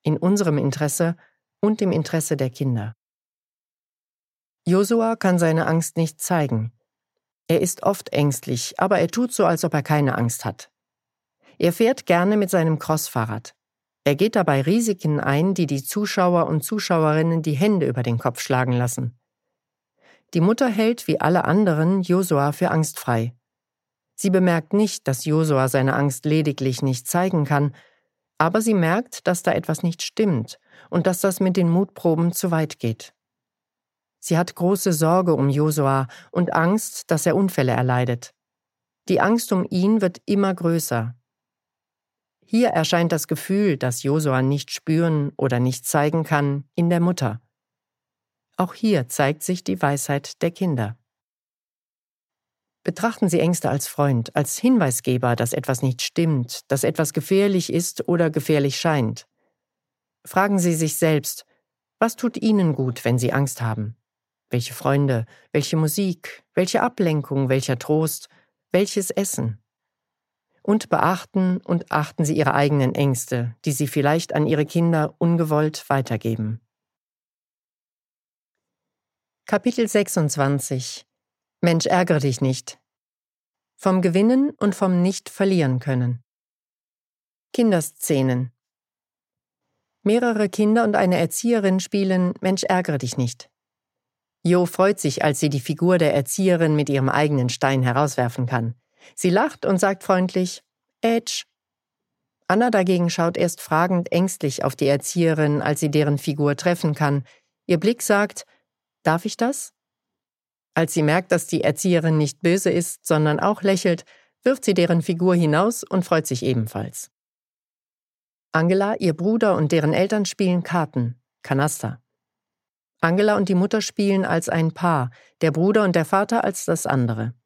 in unserem Interesse und im Interesse der Kinder. Josua kann seine Angst nicht zeigen. Er ist oft ängstlich, aber er tut so, als ob er keine Angst hat. Er fährt gerne mit seinem Crossfahrrad. Er geht dabei Risiken ein, die die Zuschauer und Zuschauerinnen die Hände über den Kopf schlagen lassen. Die Mutter hält wie alle anderen Josua für angstfrei. Sie bemerkt nicht, dass Josua seine Angst lediglich nicht zeigen kann, aber sie merkt, dass da etwas nicht stimmt und dass das mit den Mutproben zu weit geht. Sie hat große Sorge um Josua und Angst, dass er Unfälle erleidet. Die Angst um ihn wird immer größer. Hier erscheint das Gefühl, das Josua nicht spüren oder nicht zeigen kann, in der Mutter. Auch hier zeigt sich die Weisheit der Kinder. Betrachten Sie Ängste als Freund, als Hinweisgeber, dass etwas nicht stimmt, dass etwas gefährlich ist oder gefährlich scheint. Fragen Sie sich selbst, was tut Ihnen gut, wenn Sie Angst haben? Welche Freunde, welche Musik, welche Ablenkung, welcher Trost, welches Essen? Und beachten und achten Sie Ihre eigenen Ängste, die Sie vielleicht an Ihre Kinder ungewollt weitergeben. Kapitel 26 Mensch, ärgere dich nicht. Vom Gewinnen und vom Nicht-Verlieren können. Kinderszenen. Mehrere Kinder und eine Erzieherin spielen Mensch, ärgere dich nicht. Jo freut sich, als sie die Figur der Erzieherin mit ihrem eigenen Stein herauswerfen kann. Sie lacht und sagt freundlich, Ätsch. Anna dagegen schaut erst fragend ängstlich auf die Erzieherin, als sie deren Figur treffen kann. Ihr Blick sagt, darf ich das? Als sie merkt, dass die Erzieherin nicht böse ist, sondern auch lächelt, wirft sie deren Figur hinaus und freut sich ebenfalls. Angela, ihr Bruder und deren Eltern spielen Karten, Kanaster. Angela und die Mutter spielen als ein Paar, der Bruder und der Vater als das andere.